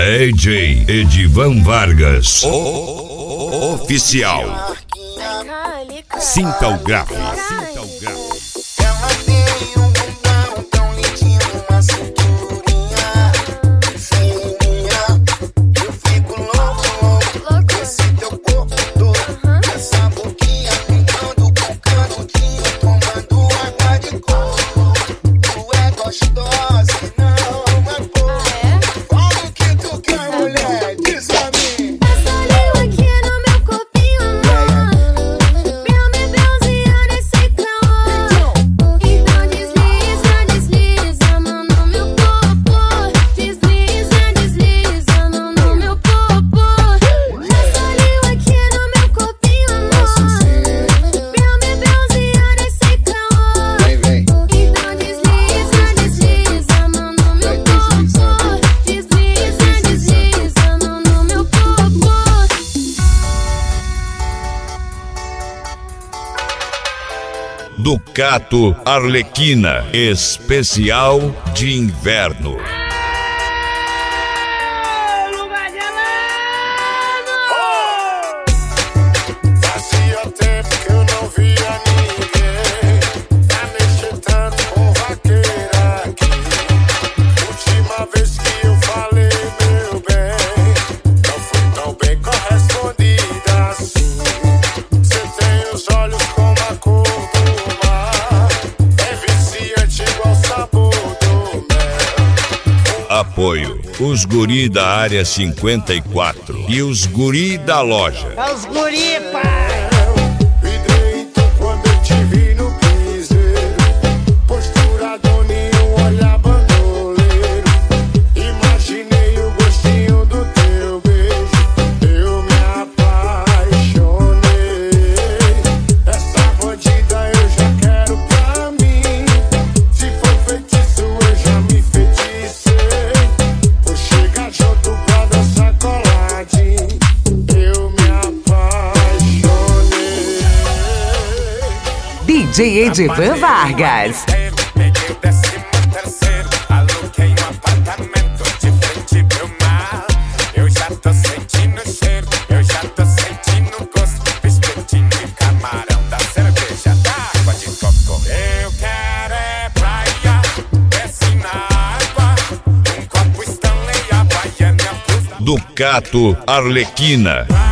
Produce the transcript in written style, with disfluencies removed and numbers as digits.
DJ Edivan Vargas, oficial. Sinta o grave. Ela tem um bundão tão lindinho, uma cinturinha fininha. Eu fico louco com esse teu corpo todo, essa boquinha brincando com canudinho, tomando água de coco. Tu é gostosa e não é pouco. Fala o que tu quer, mulher, diz pra mim. Essa língua aqui no meu corpinho, amor. Meu bebeuzinho nesse calor. Então desliza, desliza, mão no meu corpo. Desliza, desliza, mão no meu corpo. Essa língua aqui no meu corpinho, amor. Meu bebeuzinho nesse calor. Então desliza, desliza, mão no meu corpo. Desliza, desliza, mão no meu corpo. Ducato Arlequina, especial de inverno. Fazia tempo que eu não via ninguém pra mexer tanto com vaqueira aqui. Última vez que eu falei, meu bem, não fui tão bem correspondida assim. Você tem os olhos como a cor do mar, é viciante igual o sabor do mel. Apoio: os guri da área 54 e os guri da loja. É os guri, pai! Vidreito quando eu te vi no piseiro, postura doninho, olhar bandoleiro. Imaginei o gostinho do teu beijo, eu me apaixonei. Essa bandida eu já quero pra mim. Se for feitiço eu já me feticei. Vou chegar junto pra dançar coladinho, eu me apaixonei. DJ Edivan Vargas. Peguei o 13º, aluguei um apartamento de frente pro mar. Eu já tô sentindo o cheiro, eu já tô sentindo o gosto. Espetinho de camarão, da cerveja, da água de coco. Eu quero é praia, desce na água, um copo Stanley, Havaiana, blusa. Ducato Arlequina.